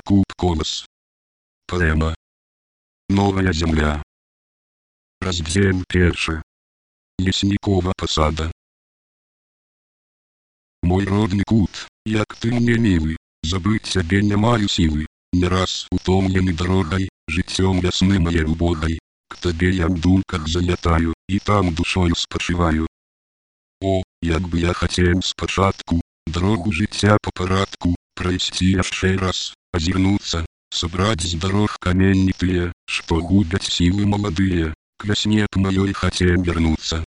Якуб Колос. Поэма. Новая земля. Раздзел першы. Леснікова пасада. Мой родны кут, як ты мне мілы, забыць цябе не маю сілы. Не раз утомлены дорогой, жыццём вясны моей убогой, к табе я мду, как залятаю, и там душою спачываю. О, як бы я хацеў спачатку дорогу жыцця по парадку прайсці яшчэ раз, азірнуцца, сабраць з дарог каменні тыя, што губяць сілы маладыя, к вясне к маёй хацеў вярнуцца.